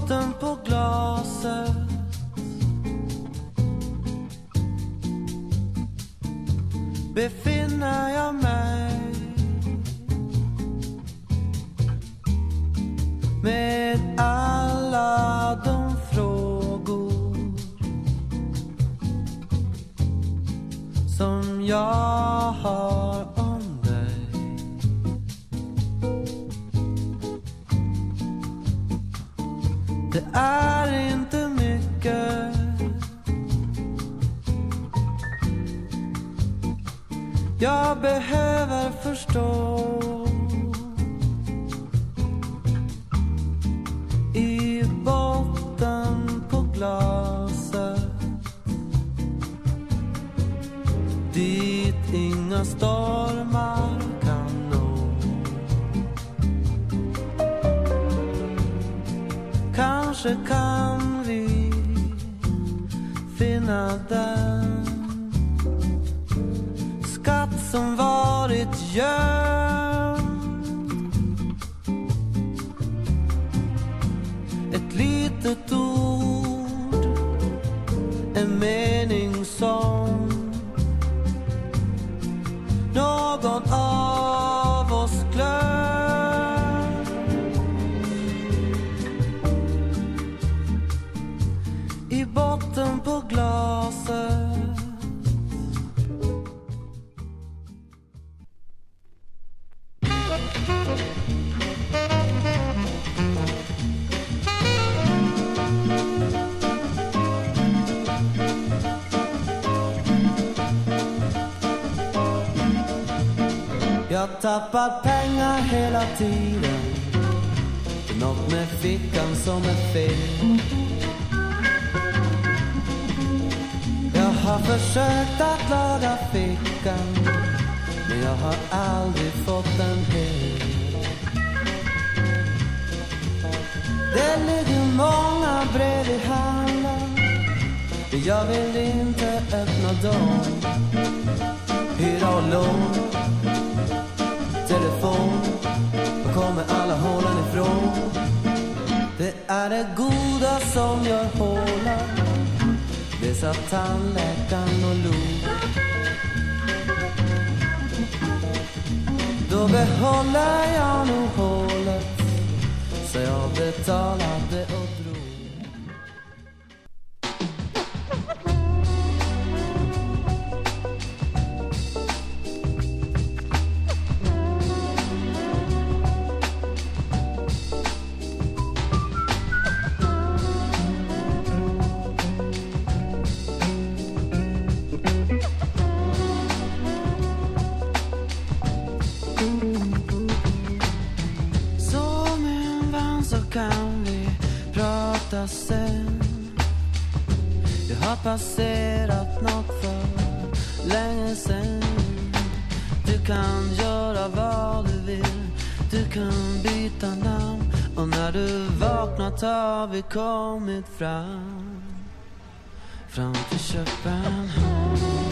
botten på glaset befinner jag mig, med alla de frågor som jag har om dig. Det är inte mycket, jag behöver förstå. I botten på glaset, dit inga stormar kan nå. Kanske kan vi finna den skatt som varit gömd. Ett litet ord, en mening som någon av oss glömt. I botten på glaset. Jag tappar pengar hela tiden. Något med fickan som är fel. Jag har försökt att laga fickan, men jag har aldrig fått den hel. Det ligger många brev i handen, men jag vill inte öppna dem. Hyra och lån, telefon, och kommer alla hålen ifrån. Det är det goda som gör hålan, det sa tandläkaren och log. Då behåller jag nog hålet, så jag betalade och drog. Sen jag har passerat något för länge sen. Du kan göra vad du vill, du kan byta namn, och när du vaknat har vi kommit fram till Köpenhamn.